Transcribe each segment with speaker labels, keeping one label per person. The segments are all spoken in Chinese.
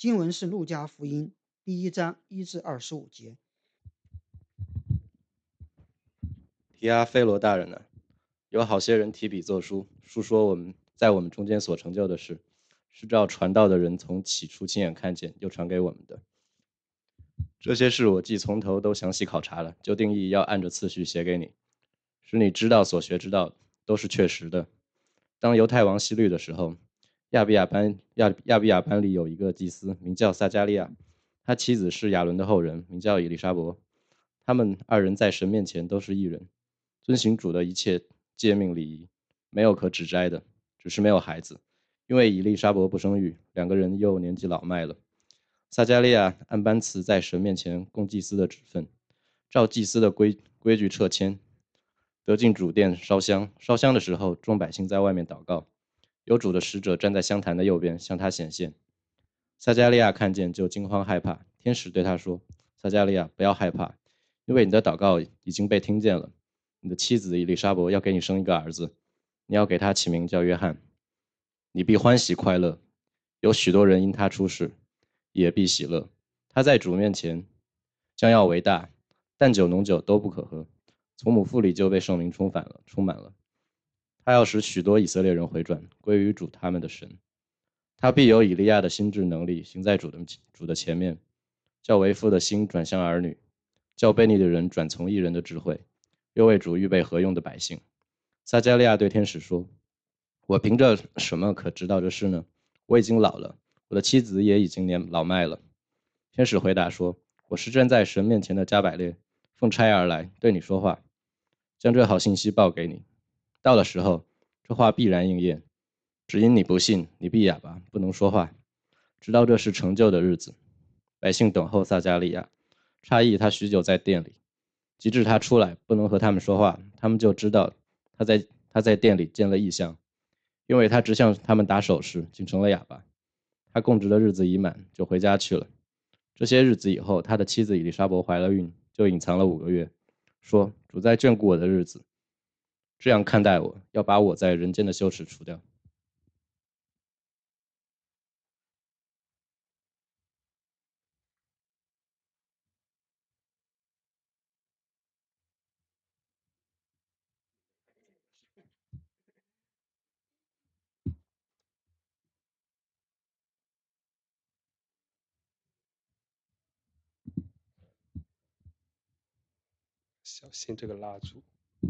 Speaker 1: 经文是路加福音第1章1至25节。
Speaker 2: 提阿非罗大人呢，有好些人提笔作书，述说我们在我们中间所成就的事，是照传道的人从起初亲眼看见，又传给我们的。这些事我既从头都详细考察了，就定义要按着次序写给你，使你知道所学之道都是确实的。当犹太王希律的时候，亚比亚班里有一个祭司，名叫撒加利亚，他妻子是亚伦的后人，名叫以利沙伯。他们2人在神面前都是义人，遵行主的一切诫命礼仪，没有可指摘的，只是没有孩子，因为以利沙伯不生育，2个人又年纪老迈了。撒加利亚按班次在神面前供祭司的职分，照祭司的规矩撤迁，得进主殿烧香。烧香的时候，众百姓在外面祷告，有主的使者站在香坛的右边，向他显现。撒加利亚看见就惊慌害怕，天使对他说：撒加利亚，不要害怕，因为你的祷告已经被听见了。你的妻子以利沙伯要给你生一个儿子，你要给他起名叫约翰。你必欢喜快乐，有许多人因他出世，也必喜乐。他在主面前将要为大，淡酒浓酒都不可喝，从母腹里就被圣灵充满了。他要使许多以色列人回转，归于主他们的神。他必有以利亚的心智能力，行在主的前面，叫为父的心转向儿女，叫悖逆的人转从义人的智慧，又为主预备合用的百姓。撒加利亚对天使说：我凭着什么可知道这事呢？我已经老了，我的妻子也已经老迈了。天使回答说：我是站在神面前的加百列，奉差而来，对你说话，将这好信息报给你。到了时候，这话必然应验。只因你不信，你必哑巴，不能说话，直到这事成就的日子。百姓等候撒加利亚，诧异他许久在殿里，及至他出来，不能和他们说话，他们就知道他在殿里见了异象，因为他直向他们打手势，竟成了哑巴。他供职的日子已满，就回家去了。这些日子以后，他的妻子以利沙伯怀了孕，就隐藏了5个月，说：主在眷顾我的日子，这样看待我，要把我在人间的羞耻除掉。
Speaker 3: 小心这个蜡烛。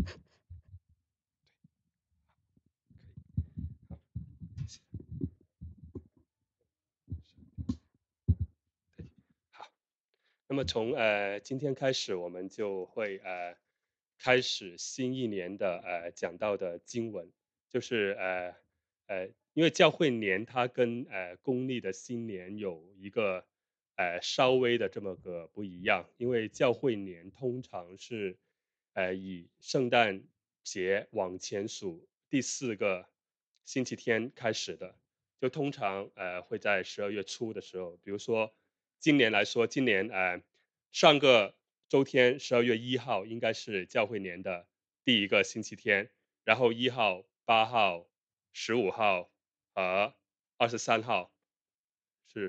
Speaker 3: 好，那么从今天开始，我们就会开始新一年的讲到的经文，就是因为教会年它跟公历的新年有一个稍微的这么个不一样，因为教会年通常是以圣诞节往前数第4个星期天开始的，就通常会在12月初的时候，比如说今年来说，今年上个周天12月1号应该是教会年的第1个星期天，然后1号、8号、15号和23号是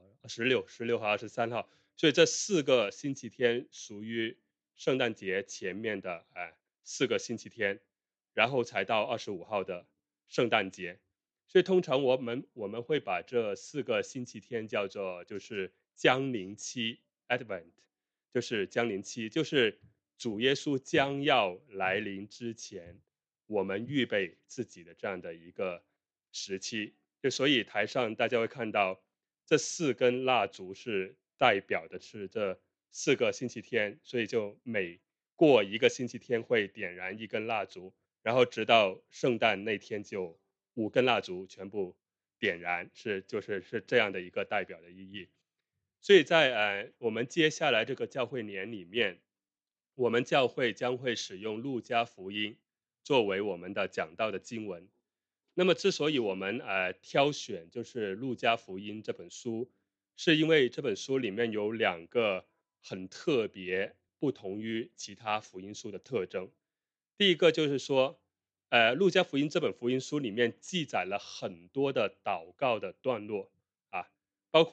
Speaker 3: 15、16和23号，所以这4个星期天属于圣诞节前面的4个星期天，然后才到25号的圣诞节。所以通常我们会把这4个星期天叫做就是降临期 Advent， 就是降临期，就是主耶稣将要来临之前，我们预备自己的这样的一个时期。就所以台上大家会看到这4根蜡烛是代表的是这4个星期天，所以就每过1个星期天会点燃1根蜡烛，然后直到圣诞那天就5根蜡烛全部点燃，是这样的一个代表的意义。所以在我们接下来这个教会年里面，我们教会将会使用路加福音作为我们的讲道的经文。那么之所以我们挑选就是路加福音这本书，是因为这本书里面有2个很特别不同于其他福音书的特征。第一个就是说路加福音这本福音书里面记载了很多的祷告的段落啊，包括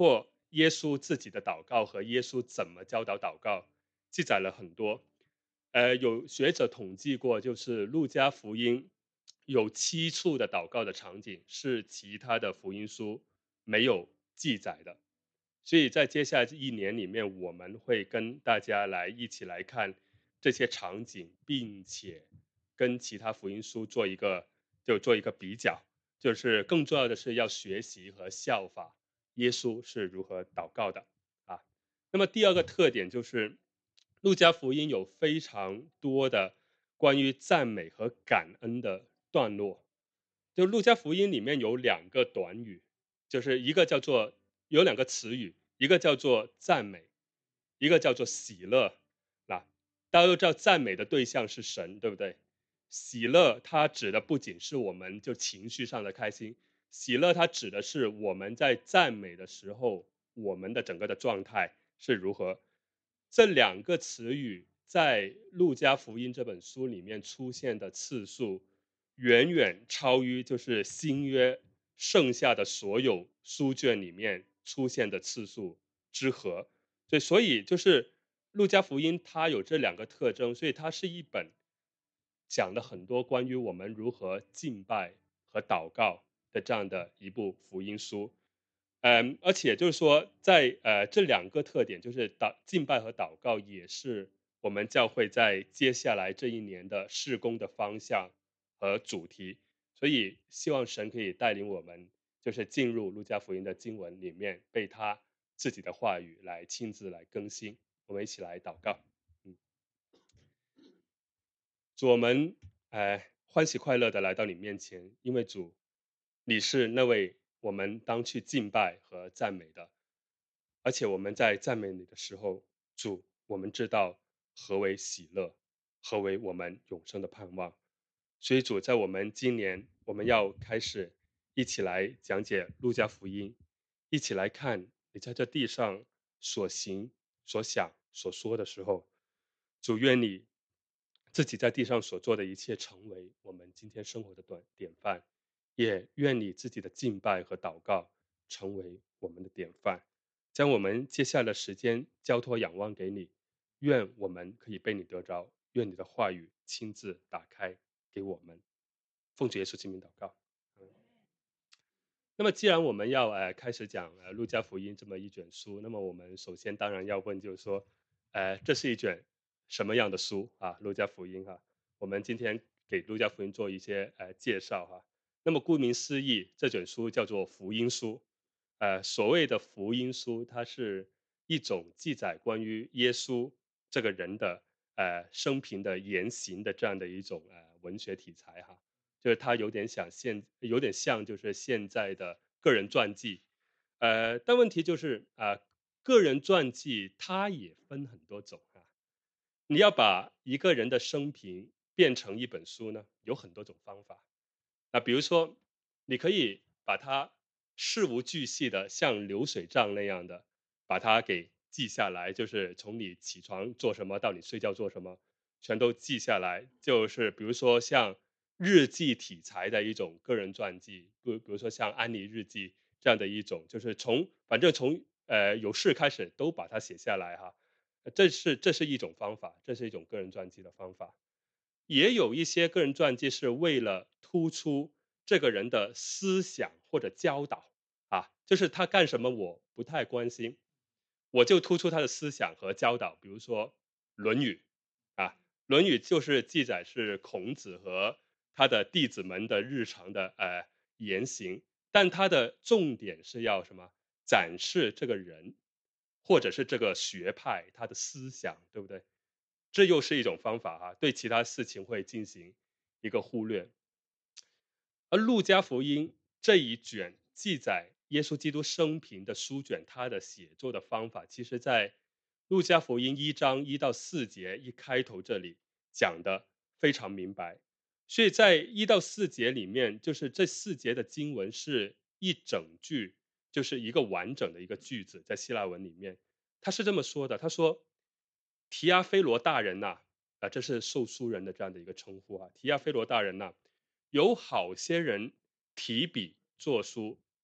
Speaker 3: 耶稣自己的祷告和耶稣怎么教导祷告，记载了很多。有学者统计过，就是路加福音有7处的祷告的场景是其他的福音书没有记载的。所以在接下来这一年里面，我们会跟大家一起来看这些场景，并且跟其他福音书做一个比较。就是更重要的是要学习和效法耶稣是如何祷告的啊。那么第二个特点就是路加福音有非常多的关于赞美和感恩的段落。就路加福音里面有2个短语，就是一个叫做有2个词语，一个叫做赞美，一个叫做喜乐。那大家都知道赞美的对象是神，对不对？喜乐它指的不仅是我们就情绪上的开心，喜乐它指的是我们在赞美的时候，我们的整个的状态是如何。这2个词语在路加福音这本书里面出现的次数，远远超于就是新约剩下的所有书卷里面出现的次数之和。所以就是路加福音它有这2个特征，所以它是一本讲了很多关于我们如何敬拜和祷告的这样的一部福音书。而且就是说在这2个特点，就是敬拜和祷告，也是我们教会在接下来这一年的事工的方向和主题。所以希望神可以带领我们，就是进入路加福音的经文里面，被他自己的话语来亲自来更新。我们一起来祷告。主，我们欢喜快乐的来到你面前，因为主，你是那位我们当去敬拜和赞美的。而且我们在赞美你的时候，主，我们知道何为喜乐，何为我们永生的盼望。所以主，在我们今年我们要开始一起来讲解路加福音，一起来看你在这地上所行、所想、所说的时候，主，愿你自己在地上所做的一切成为我们今天生活的典范，也愿你自己的敬拜和祷告成为我们的典范。将我们接下来的时间交托仰望给你，愿我们可以被你得着，愿你的话语亲自打开给我们。奉主耶稣之名祷告。那么既然我们要开始讲路加福音这么一卷书，那么我们首先当然要问，就是说这是一卷什么样的书啊？路加福音哈，我们今天给路加福音做一些介绍哈。那么顾名思义，这卷书叫做福音书。所谓的福音书，它是一种记载关于耶稣这个人的生平的言行的这样的一种文学题材哈。就是它有点像就是现在的个人传记。但问题就是个人传记它也分很多种啊。你要把一个人的生平变成一本书呢，有很多种方法。比如说，你可以把它事无巨细的像流水账那样的把它给记下来，就是从你起床做什么到你睡觉做什么，全都记下来。就是比如说像日记题材的一种个人传记，比如说像安妮日记这样的一种，就是反正从有事开始都把它写下来哈。这是一种方法，这是一种个人传记的方法。也有一些个人传记是为了突出这个人的思想或者教导就是他干什么我不太关心，我就突出他的思想和教导。比如说《论语》《论语》就是记载是孔子和他的弟子们的日常的言行，但他的重点是要什么？展示这个人或者是这个学派他的思想，对不对？这又是一种方法对其他事情会进行一个忽略。而路加福音这一卷记载耶稣基督生平的书卷，它的写作的方法，其实在路加福音1章1到4节一开头这里讲的非常明白。所以在1到4节里面，就是这4节的经文是一整句，就是一个完整的一个句子，在希腊文里面。他是这么说的，他说提阿非罗大人这是受书人的这样的一个称呼提阿非罗大人有好些人提笔作书，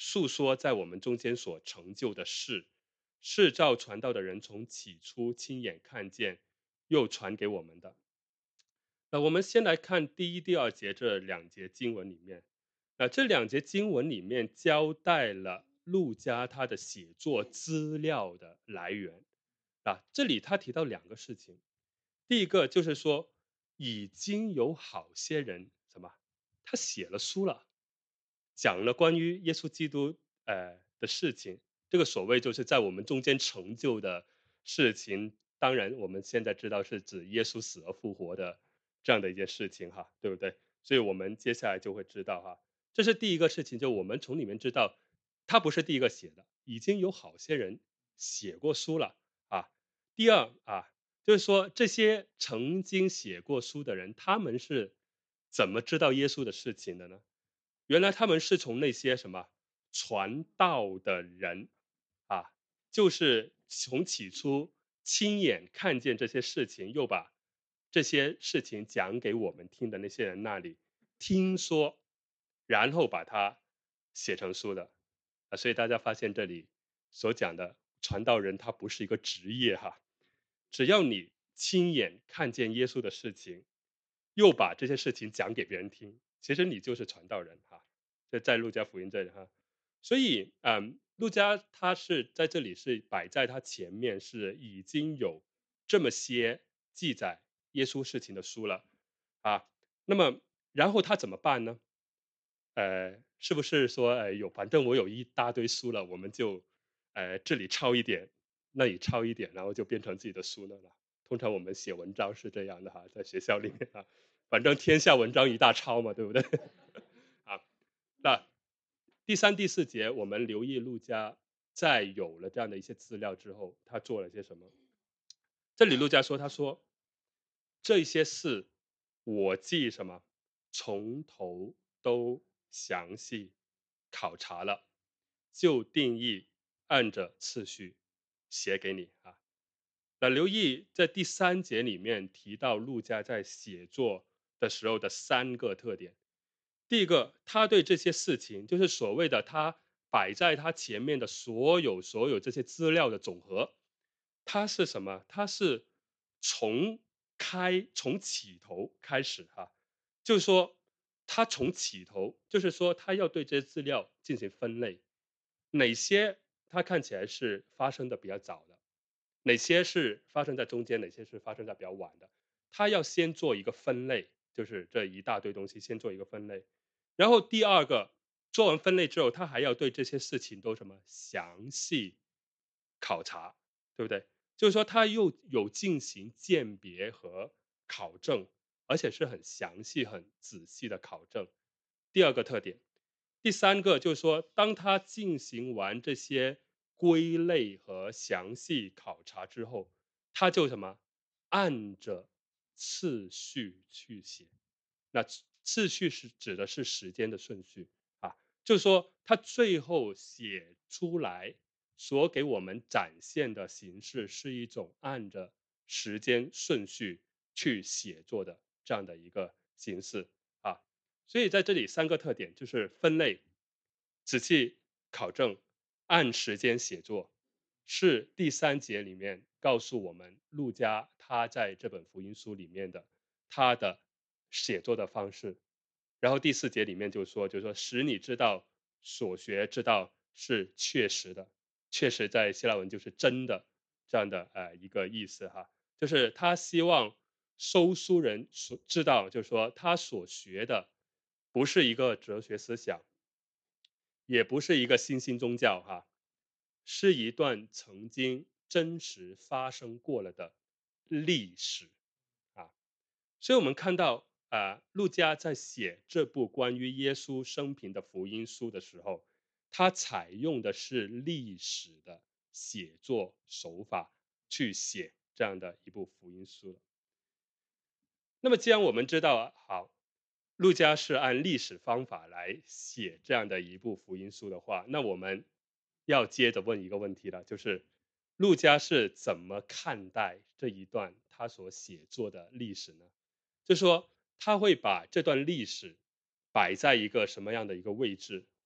Speaker 3: 述说在我们中间所成就的事，是照传道的人从起初亲眼看见，又传给我们的。那我们先来看第一、第二节这两节经文里面，这两节经文里面交代了路加他的写作资料的来源。这里他提到两个事情，第一个就是说，已经有好些人他写了书了，讲了关于耶稣基督的事情。这个所谓就是在我们中间成就的事情，当然我们现在知道是指耶稣死而复活的这样的一件事情哈，对不对？所以我们接下来就会知道哈，这是第一个事情，就我们从里面知道，他不是第一个写的，已经有好些人写过书了啊。第二就是说这些曾经写过书的人，他们是怎么知道耶稣的事情的呢？原来他们是从那些传道的人啊，就是从起初亲眼看见这些事情，又把这些事情讲给我们听的那些人那里听说，然后把它写成书的所以大家发现这里所讲的传道人，他不是一个职业哈，只要你亲眼看见耶稣的事情，又把这些事情讲给别人听，其实你就是传道人哈。这在路加福音这里哈，所以路加他是在这里是摆在他前面，是已经有这么些记载耶稣事情的书了啊。那么然后他怎么办呢？是不是说反正我有一大堆书了，我们就这里抄一点，那里抄一点，然后就变成自己的书了呢？通常我们写文章是这样的哈，在学校里面反正天下文章一大抄嘛，对不对？啊，那第三、第四节，我们留意路加在有了这样的一些资料之后，他做了些什么？这里路加说，他说这些事我记从头都详细考察了，就定义按着次序写给你啊。那留意在第三节里面提到路加在写作的时候的三个特点。第一个，他对这些事情，就是所谓的他摆在他前面的所有这些资料的总和，他是什么？他是从起头开始哈，就是说他从起头，就是说他要对这些资料进行分类，哪些他看起来是发生的比较早的，哪些是发生在中间，哪些是发生在比较晚的，他要先做一个分类，就是这一大堆东西先做一个分类。然后第二个，做完分类之后，他还要对这些事情都详细考察，对不对？就是说他又有进行鉴别和考证，而且是很详细、很仔细的考证。第二个特点，第三个就是说，当他进行完这些归类和详细考察之后，他就按着次序去写。那次序是指的是时间的顺序就是说他最后写出来所给我们展现的形式是一种按着时间顺序去写作的这样的一个形式啊。所以在这里三个特点就是分类、仔细考证、按时间写作，是第三节里面告诉我们路加他在这本福音书里面的他的写作的方式。然后第四节里面就是说使你知道所学之道是确实的，确实在希腊文就是真的这样的一个意思哈，就是他希望收书人所知道，就是说他所学的不是一个哲学思想，也不是一个新兴宗教是一段曾经真实发生过了的历史啊。所以我们看到路加在写这部关于耶稣生平的福音书的时候，他采用的是历史的写作手法去写这样的一部福音书了。那么既然我们知道好，路加是按历史方法来写这样的一部福音书的话，那我们要接着问一个问题了，就是路加是怎么看待这一段他所写作的历史呢？就说他会把这段历史摆在一个什么样的一个位置，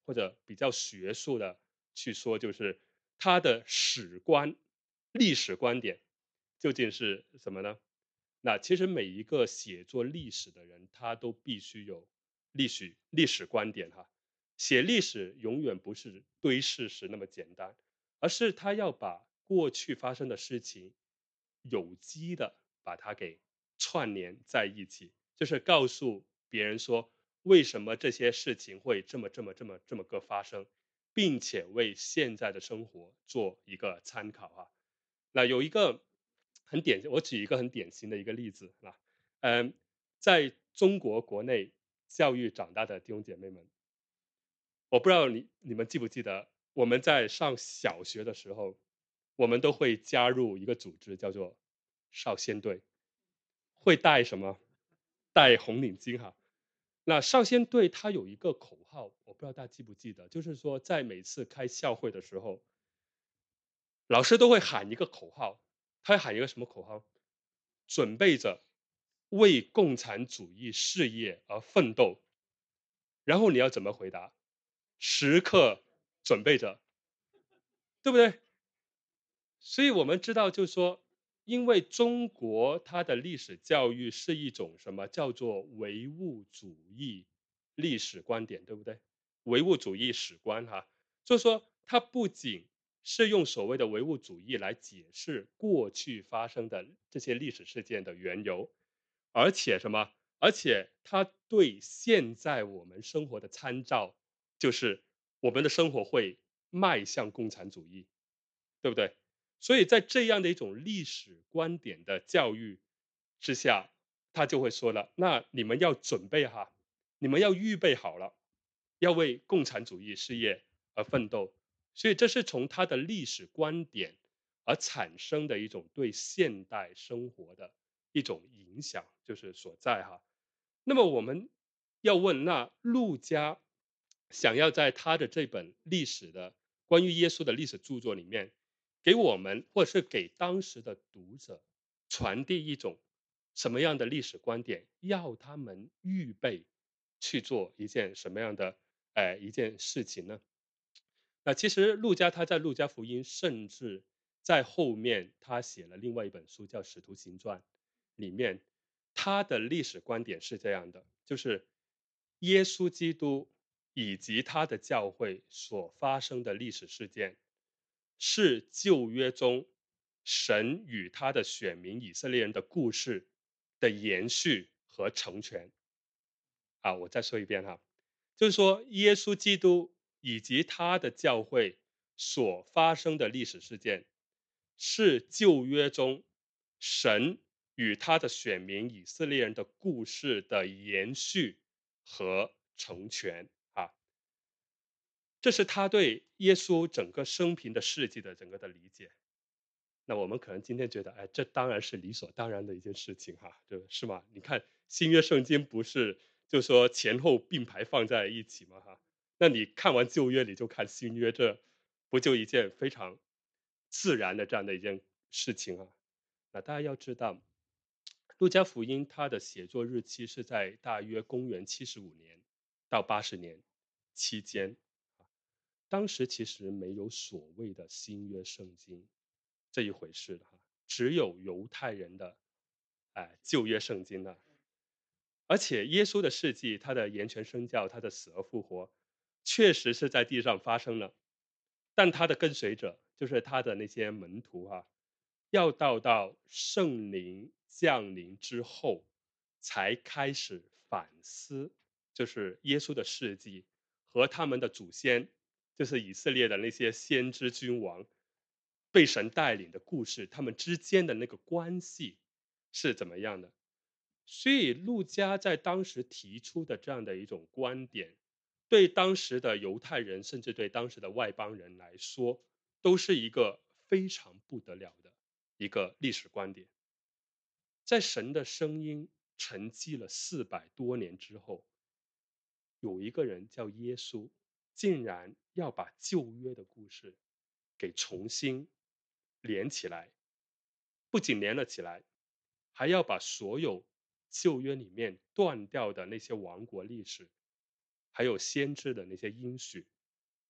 Speaker 3: 或者比较学术的去说，就是他的历史观点究竟是什么呢？那其实每一个写作历史的人，他都必须有历史观点哈。写历史永远不是堆事实那么简单，而是他要把过去发生的事情有机的把它给串联在一起，就是告诉别人说为什么这些事情会这么个发生，并且为现在的生活做一个参考啊。那有一个我举一个很典型的一个例子啊，嗯，在中国国内教育长大的弟兄姐妹们，我不知道你们记不记得，我们在上小学的时候，我们都会加入一个组织叫做少先队，会带什么？带红领巾哈。那少先队它有一个口号，我不知道大家记不记得，就是说在每次开校会的时候，老师都会喊一个口号，他会喊一个什么口号？准备着为共产主义事业而奋斗。然后你要怎么回答？时刻准备着，对不对？所以我们知道，就是说，因为中国它的历史教育是一种什么叫做唯物主义历史观点，对不对？唯物主义史观哈，就是说它不仅是用所谓的唯物主义来解释过去发生的这些历史事件的缘由，而且什么？而且它对现在我们生活的参照，就是我们的生活会迈向共产主义，对不对？所以在这样的一种历史观点的教育之下，他就会说了：那你们要准备哈，你们要预备好了，要为共产主义事业而奋斗。所以这是从他的历史观点而产生的一种对现代生活的一种影响，就是所在哈。那么我们要问，那陆家想要在他的这本关于耶稣的历史著作里面，给我们或者是给当时的读者传递一种什么样的历史观点，要他们预备去做一件什么样的一件事情呢？那其实陆家他在《路加福音》，甚至在后面他写了另外一本书叫《使徒行传》，里面他的历史观点是这样的，就是耶稣基督以及他的教会所发生的历史事件，是旧约中神与他的选民以色列人的故事的延续和成全。啊，我再说一遍哈，就是说耶稣基督以及他的教会所发生的历史事件，是旧约中神与他的选民以色列人的故事的延续和成全啊。这是他对耶稣整个生平的事迹的整个的理解。那我们可能今天觉得，哎，这当然是理所当然的一件事情哈，是吗？你看新约圣经不是就说前后并排放在一起吗？哈，那你看完旧约，你就看新约，这不就一件非常自然的这样的一件事情啊？那大家要知道，路加福音它的写作日期是在大约公元75年到80年期间。当时其实没有所谓的新约圣经这一回事的哈，只有犹太人的旧约圣经的。而且耶稣的事迹，他的言传身教，他的死而复活，确实是在地上发生了。但他的跟随者，就是他的那些门徒哈，要到圣灵降临之后，才开始反思，就是耶稣的事迹和他们的祖先，就是以色列的那些先知君王，被神带领的故事，他们之间的那个关系是怎么样的。所以陆家在当时提出的这样的一种观点，对当时的犹太人，甚至对当时的外邦人来说，都是一个非常不得了的一个历史观点。在神的声音沉寂了400多年之后，有一个人叫耶稣，竟然要把旧约的故事给重新连起来，不仅连了起来，还要把所有旧约里面断掉的那些王国历史，还有先知的那些应许，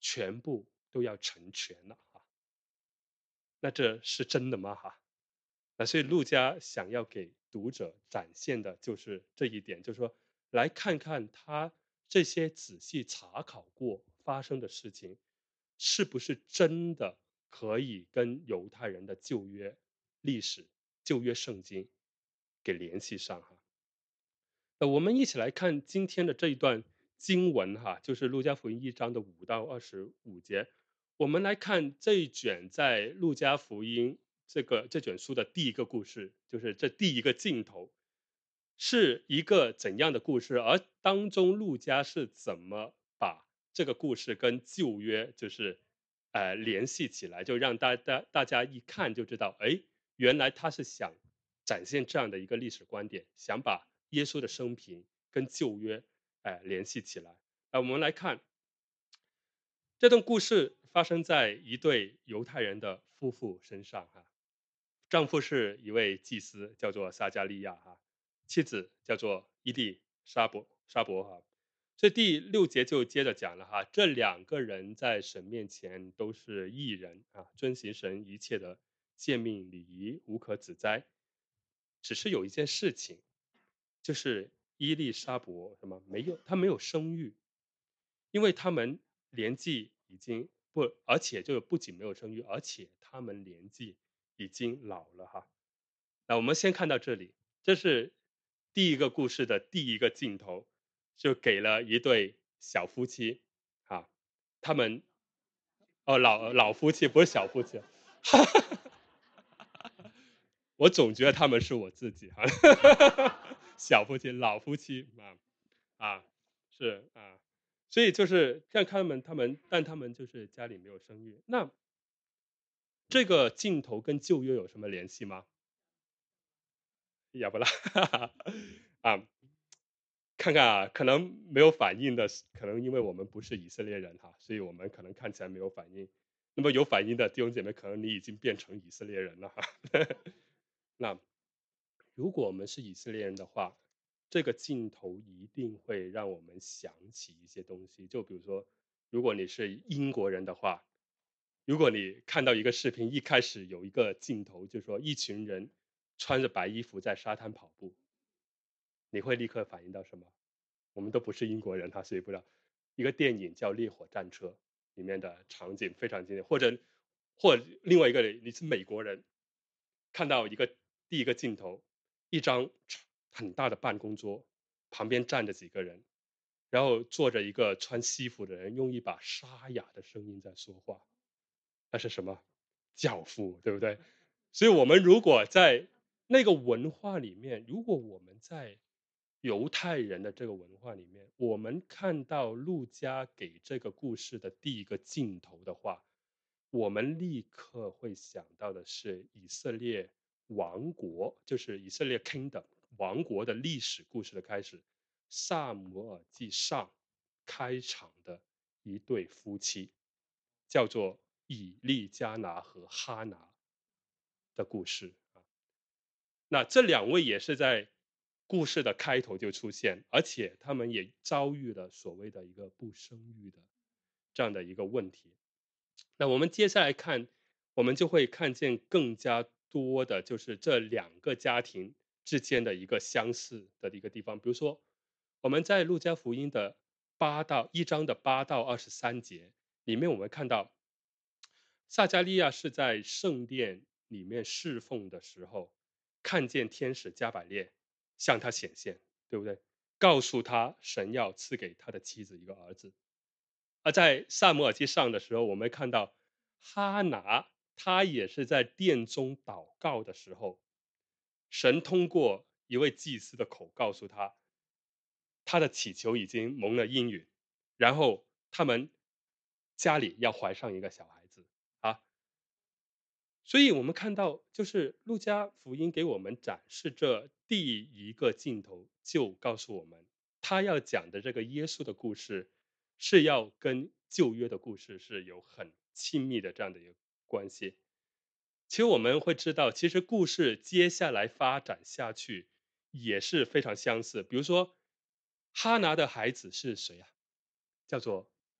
Speaker 3: 全部都要成全了哈。那这是真的吗？哈，那所以路加想要给读者展现的就是这一点，就是说来看看他这些仔细查考过发生的事情，是不是真的可以跟犹太人的旧约历史、旧约圣经给联系上哈。我们一起来看今天的这一段经文哈，就是路加福音1章的5到25节。我们来看这一卷在路加福音这卷书的第一个故事，就是这第一个镜头是一个怎样的故事，而当中路加是怎么把这个故事跟旧约就是联系起来，就让大家一看就知道，哎，原来他是想展现这样的一个历史观点，想把耶稣的生平跟旧约联系起来。我们来看这段故事发生在一对犹太人的夫妇身上哈。丈夫是一位祭司，叫做撒加利亚哈，妻子叫做伊丽莎伯哈。所以第6节就接着讲了哈，这2个人在神面前都是义人啊，遵行神一切的诫命礼仪，无可指摘。只是有一件事情，就是伊丽莎伯什么她没有生育，因为他们年纪已经不，而且就不仅没有生育，而且他们年纪已经老了哈。那我们先看到这里，这是第一个故事的第一个镜头，就给了一对小夫妻啊，他们老夫妻不是小夫妻，我总觉得他们是我自己哈，小夫妻老夫妻是啊，所以就是看他们，但他们就是家里没有生育。那这个镜头跟旧约有什么联系吗？亚伯拉啊，看看啊，可能没有反应的，可能因为我们不是以色列人哈，所以我们可能看起来没有反应。那么有反应的弟兄姐妹，可能你已经变成以色列人了哈。那如果我们是以色列人的话，这个镜头一定会让我们想起一些东西。就比如说，如果你是英国人的话，如果你看到一个视频，一开始有一个镜头，就说一群人穿着白衣服在沙滩跑步，你会立刻反应到什么？我们都不是英国人哈，所以不知道。一个电影叫《烈火战车》里面的场景非常经典，或另外一个你是美国人，看到第一个镜头，一张很大的办公桌，旁边站着几个人，然后坐着一个穿西服的人，用一把沙哑的声音在说话。那是什么？教父，对不对？所以我们如果在那个文化里面，如果我们在犹太人的这个文化里面，我们看到路加给这个故事的第一个镜头的话，我们立刻会想到的是以色列王国，就是以色列 kingdom 王国的历史故事的开始。萨摩尔记上开场的一对夫妻，叫做以利加拿和哈拿的故事啊。那这2位也是在故事的开头就出现，而且他们也遭遇了所谓的一个不生育的这样的一个问题。那我们接下来看，我们就会看见更加多的就是这2个家庭之间的一个相似的一个地方。比如说，我们在路加福音的1章的8到23节里面，我们看到撒加利亚是在圣殿里面侍奉的时候，看见天使加百列向他显现，对不对？告诉他神要赐给他的妻子一个儿子。而在萨姆尔记上的时候，我们看到哈拿，他也是在殿中祷告的时候，神通过一位祭司的口告诉他，他的祈求已经蒙了应允，然后他们家里要怀上一个小孩子啊。所以我们看到，就是路加福音给我们展示这第一个镜头，就告诉我们，他要讲的这个耶稣的故事，是要跟旧约的故事是有很亲密的这样的一个关系。其实我们会知道，其实故事接下来发展下去也是非常相似。比如说，哈拿的孩子是谁啊？叫做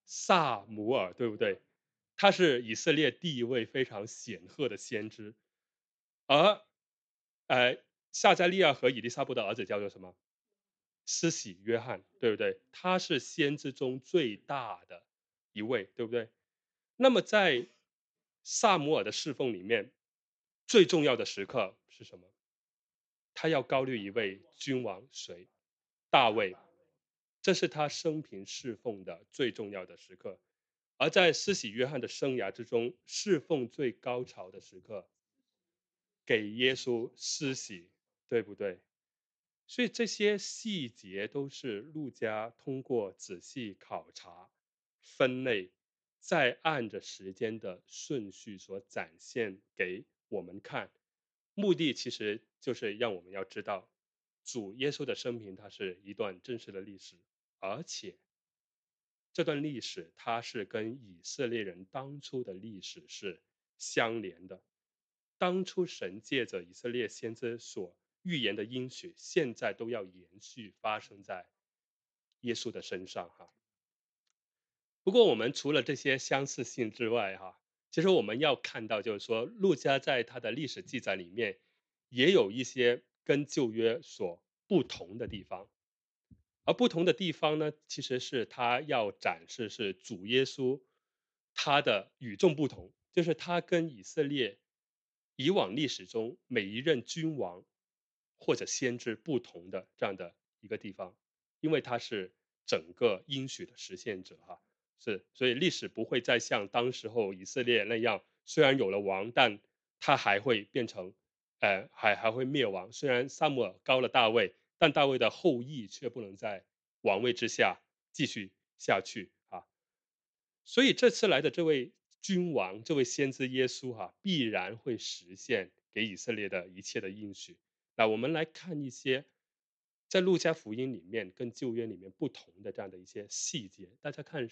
Speaker 3: 撒母耳，对不对？他是以色列第一位非常显赫的先知，而呃撒加利亚和以利撒伯的儿子叫做什么？施洗约翰，对不对？他是先知中最大的一位，对不对？那么在萨姆尔的侍奉里面，最重要的时刻是什么？他要高虑一位君王，谁？大卫。这是他生平侍奉的最重要的时刻。而在施洗约翰的生涯之中，侍奉最高潮的时刻，给耶稣施洗，对不对？所以这些细节都是路加通过仔细考察、分类，再按着时间的顺序所展现给我们看。目的其实就是让我们要知道，主耶稣的生平，它是一段真实的历史，而且这段历史它是跟以色列人当初的历史是相连的。当初神借着以色列先知所预言的应许，现在都要延续发生在耶稣的身上哈。不过我们除了这些相似性之外哈，其实我们要看到就是说，路加在他的历史记载里面也有一些跟旧约所不同的地方。而不同的地方呢，其实是他要展示是主耶稣他的与众不同，就是他跟以色列以往历史中每一任君王或者先知不同的这样的一个地方，因为他是整个应许的实现者哈，所以历史不会再像当时候以色列那样，虽然有了王，但他还会变成还会灭亡。虽然撒母耳高了大卫，但大卫的后裔却不能在王位之下继续下去啊。所以这次来的这位君王，这位先知耶稣哈，必然会实现给以色列的一切的应许。那我们来看一些在路加福音里面跟旧约里面不同的这样的一些细节。大家看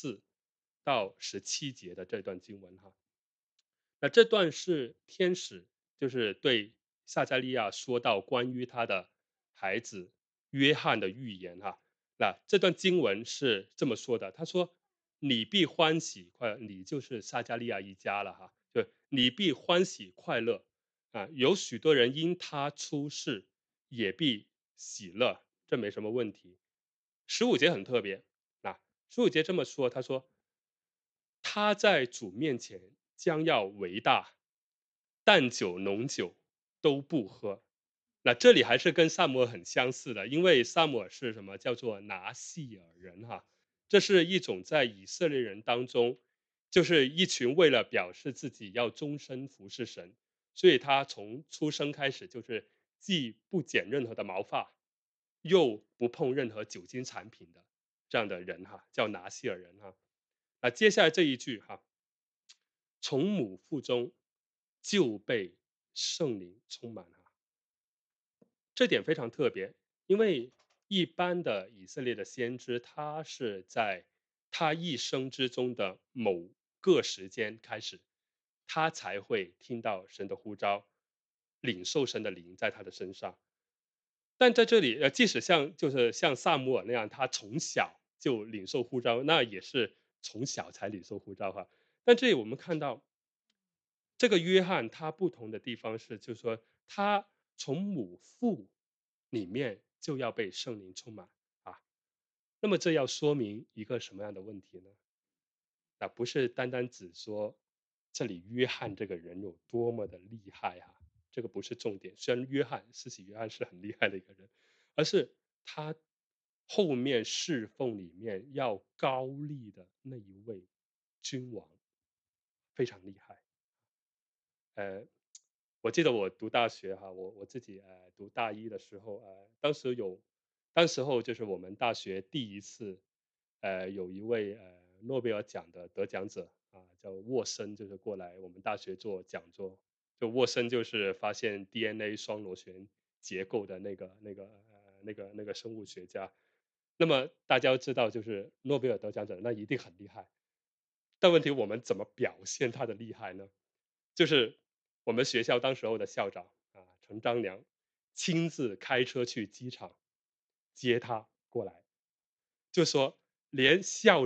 Speaker 3: 14到17节的这段经文哈。那这段是天使就是对撒加利亚说到关于他的孩子约翰的预言哈。那这段经文是这么说的，他说：“你必欢喜快乐。”你就是撒加利亚一家了哈，就你必欢喜快乐啊！有许多人因他出世，也必喜乐，这没什么问题。15节很特别，那15节这么说，他说：“他在主面前将要为大，淡酒浓酒都不喝。”那这里还是跟萨姆尔很相似的，因为萨姆尔是什么叫做拿细尔人哈，这是一种在以色列人当中，就是一群为了表示自己要终身服侍神，所以他从出生开始就是既不剪任何的毛发，又不碰任何酒精产品的这样的人哈，叫拿细尔人哈。那接下来这一句哈，从母腹中就被圣灵充满哈，这点非常特别，因为一般的以色列的先知，他是在他一生之中的某个时间开始，他才会听到神的呼召，领受神的灵在他的身上。但在这里，即使像萨姆尔那样，他从小就领受呼召，那也是从小才领受呼召哈。但这里我们看到，这个约翰他不同的地方是，就是说他从母腹里面就要被圣灵充满啊。那么这要说明一个什么样的问题呢？那不是单单只说这里约翰这个人有多么的厉害哈，这个不是重点。虽然施洗约翰是很厉害的一个人，而是他后面侍奉里面要高立的那一位君王非常厉害。呃，我记得我读大学哈，我自己读大一的时候，当时候就是我们大学第一次，有一位诺贝尔奖的得奖者啊，叫沃森，就是过来我们大学做讲座。就沃森就是发现 DNA 双螺旋结构的那个生物学家。那么大家都知道，就是诺贝尔得奖者，那一定很厉害。但问题我们怎么表现他的厉害呢？就是我们学校当时候的校长啊，陈章良亲自开车去机场接他过来，就说连校长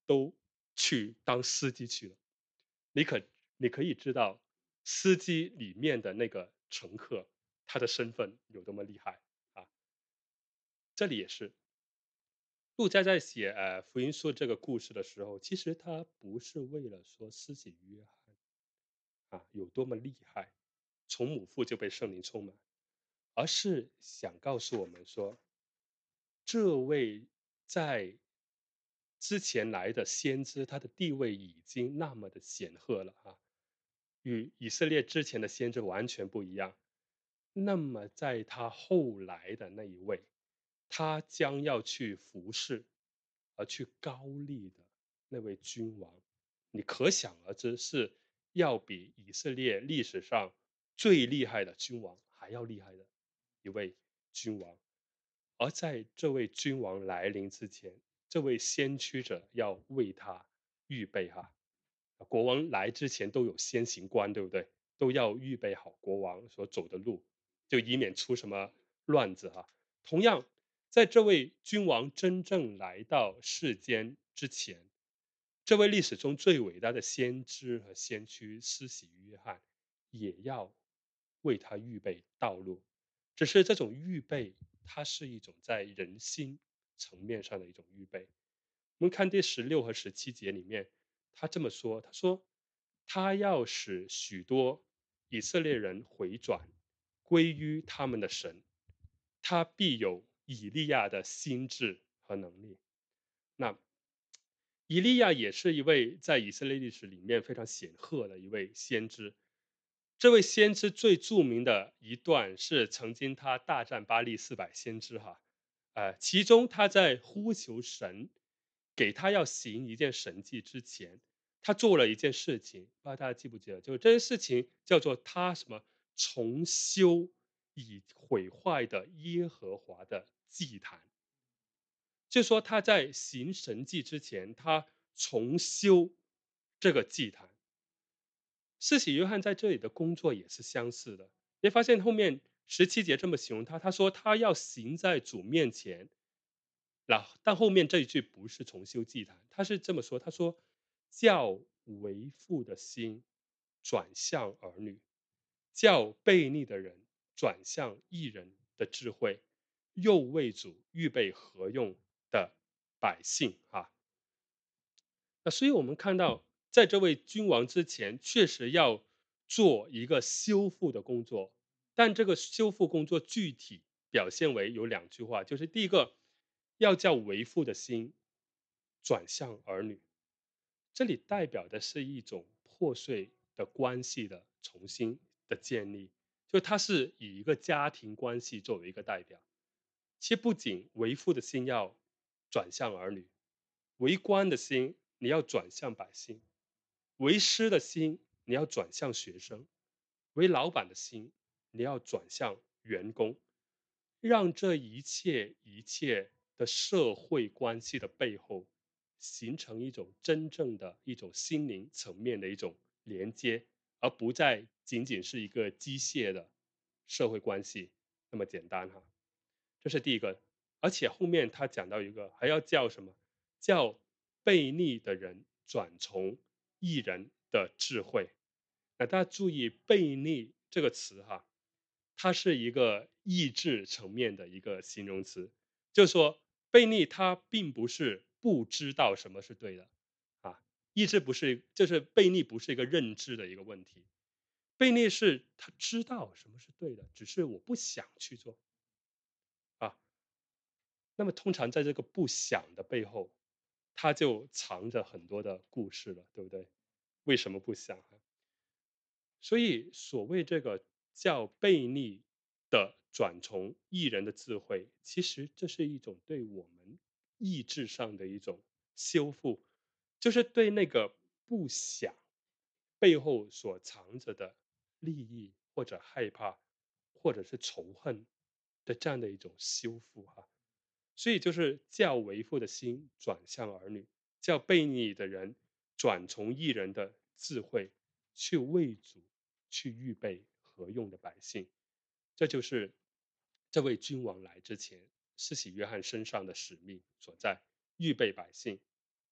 Speaker 3: 都去当司机去了。你可你可以知道，司机里面的那个乘客，他的身份有多么厉害啊！这里也是，路加在写福音书这个故事的时候，其实他不是为了说施洗约翰有多么厉害，从母腹就被圣灵充满，而是想告诉我们说，这位在之前来的先知，他的地位已经那么的显赫了与以色列之前的先知完全不一样。那么在他后来的那一位，他将要去服侍，而去高丽的那位君王，你可想而知是要比以色列历史上最厉害的君王还要厉害的一位君王。而在这位君王来临之前，这位先驱者要为他预备国王来之前都有先行官，对不对？都要预备好国王所走的路，就以免出什么乱子同样，在这位君王真正来到世间之前，这位历史中最伟大的先知和先驱施洗约翰，也要为他预备道路。只是这种预备，它是一种在人心层面上的一种预备。我们看第16和17节里面，他这么说：他说，他要使许多以色列人回转，归于他们的神，他必有以利亚的心智和能力。那以利亚也是一位在以色列历史里面非常显赫的一位先知。这位先知最著名的一段是曾经他大战巴力400先知其中他在呼求神给他要行一件神迹之前，他做了一件事情，不知道大家记不记得？就是这件事情叫做他什么重修已毁坏的耶和华的祭坛。就说他在行神迹之前，他重修这个祭坛。施洗约翰在这里的工作也是相似的。你发现后面17节这么形容他，他说他要行在主面前。但后面这一句不是重修祭坛，他是这么说，他说叫为父的心转向儿女，叫悖逆的人转向义人的智慧，又为主预备合用的百姓那所以我们看到，在这位君王之前，确实要做一个修复的工作，但这个修复工作具体表现为有2句话，就是第一个，要叫为父的心转向儿女，这里代表的是一种破碎的关系的重新的建立，就它是以一个家庭关系作为一个代表。其实不仅为父的心要转向儿女，为官的心你要转向百姓，为师的心你要转向学生，为老板的心你要转向员工，让这一切的社会关系的背后，形成一种真正的一种心灵层面的一种连接，而不再仅仅是一个机械的社会关系那么简单这是第一个。而且后面他讲到一个还要叫什么？叫悖逆的人转从义人的智慧。那大家注意悖逆这个词它是一个意志层面的一个形容词，就是说悖逆它并不是不知道什么是对的意志不是，就是悖逆不是一个认知的一个问题，悖逆是他知道什么是对的，只是我不想去做啊。那么通常在这个不想的背后，它就藏着很多的故事了，对不对？为什么不想所以所谓这个叫悖逆的转从义人的智慧，其实这是一种对我们意志上的一种修复，就是对那个不想背后所藏着的利益或者害怕或者是仇恨的这样的一种修复所以就是叫为父的心转向儿女，叫悖逆的人转从义人的智慧，去为主去预备合用的百姓。这就是这位君王来之前，施洗约翰身上的使命所在，预备百姓。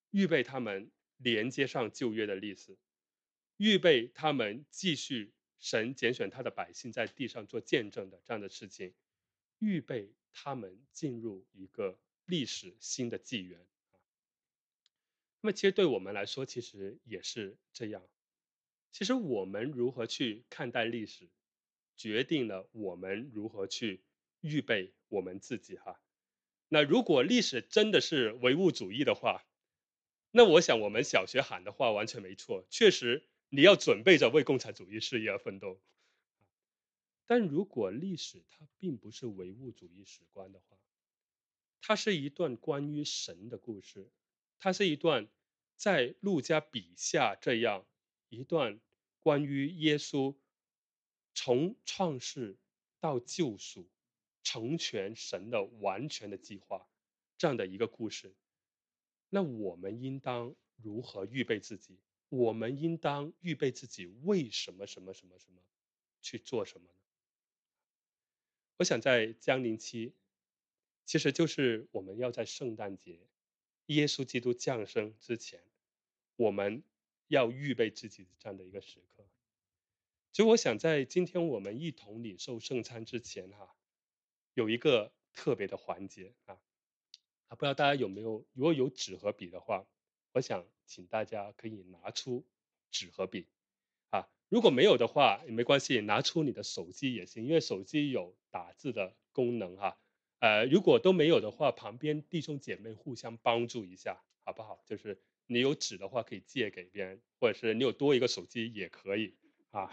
Speaker 3: 预备他们连接上旧约的历史，预备他们继续神拣选他的百姓在地上做见证的这样的事情，预备他们进入一个历史新的纪元。那么其实对我们来说，其实也是这样。其实我们如何去看待历史，决定了我们如何去预备我们自己哈。那如果历史真的是唯物主义的话，那我想我们小学喊的话完全没错，确实你要准备着为共产主义事业而奋斗。但如果历史它并不是唯物主义史观的话，它是一段关于神的故事，它是一段在路加笔下这样一段关于耶稣从创世到救赎，成全神的完全的计划这样的一个故事。那我们应当如何预备自己？我们应当预备自己为什么什么什么什么去做什么呢？我想在降临期，其实就是我们要在圣诞节，耶稣基督降生之前，我们要预备自己这样的一个时刻。其实我想在今天我们一同领受圣餐之前哈，有一个特别的环节不知道大家有没有，如果有纸和笔的话，我想请大家可以拿出纸和笔如果没有的话也没关系，拿出你的手机也行，因为手机有打字的功能如果都没有的话，旁边弟兄姐妹互相帮助一下，好不好？就是你有纸的话可以借给别人，或者是你有多一个手机也可以啊。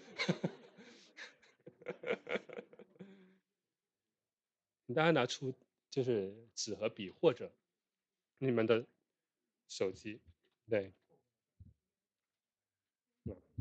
Speaker 3: 大家拿出就是纸和笔或者你们的手机，对，嗯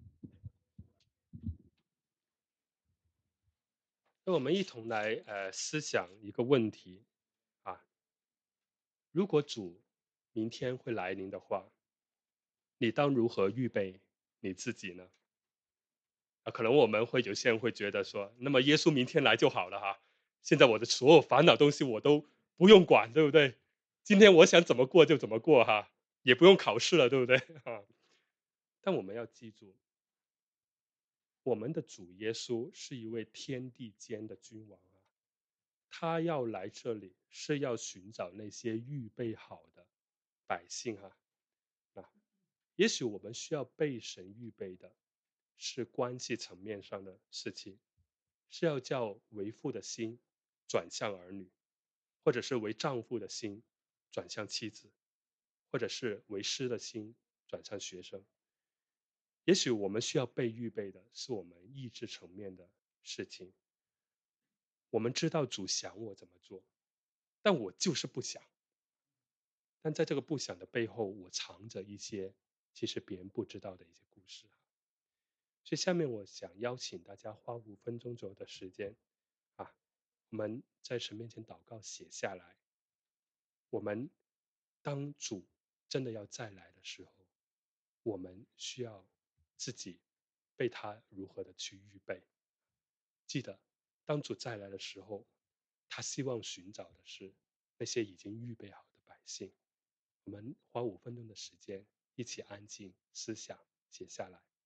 Speaker 3: 那我们一同来思想一个问题啊，如果主明天会来临的话，你当如何预备你自己呢？可能我们会有些人会觉得说，那么耶稣明天来就好了现在我的所有烦恼东西我都不用管，对不对？今天我想怎么过就怎么过也不用考试了，对不对但我们要记住，我们的主耶稣是一位天地间的君王他要来这里是要寻找那些预备好的百姓啊，也许我们需要被神预备的是关系层面上的事情，是要叫为父的心转向儿女，或者是为丈夫的心转向妻子，或者是为师的心转向学生。也许我们需要被预备的是我们意志层面的事情。我们知道主想我怎么做，但我就是不想。但在这个不想的背后，我藏着一些其实别人不知道的一些故事所以下面我想邀请大家花5分钟左右的时间我们在神面前祷告，写下来。我们当主真的要再来的时候，我们需要自己被他如何的去预备。记得，当主再来的时候，他希望寻找的是那些已经预备好的百姓。我们花5分钟的时间，一起安静思想，写下来。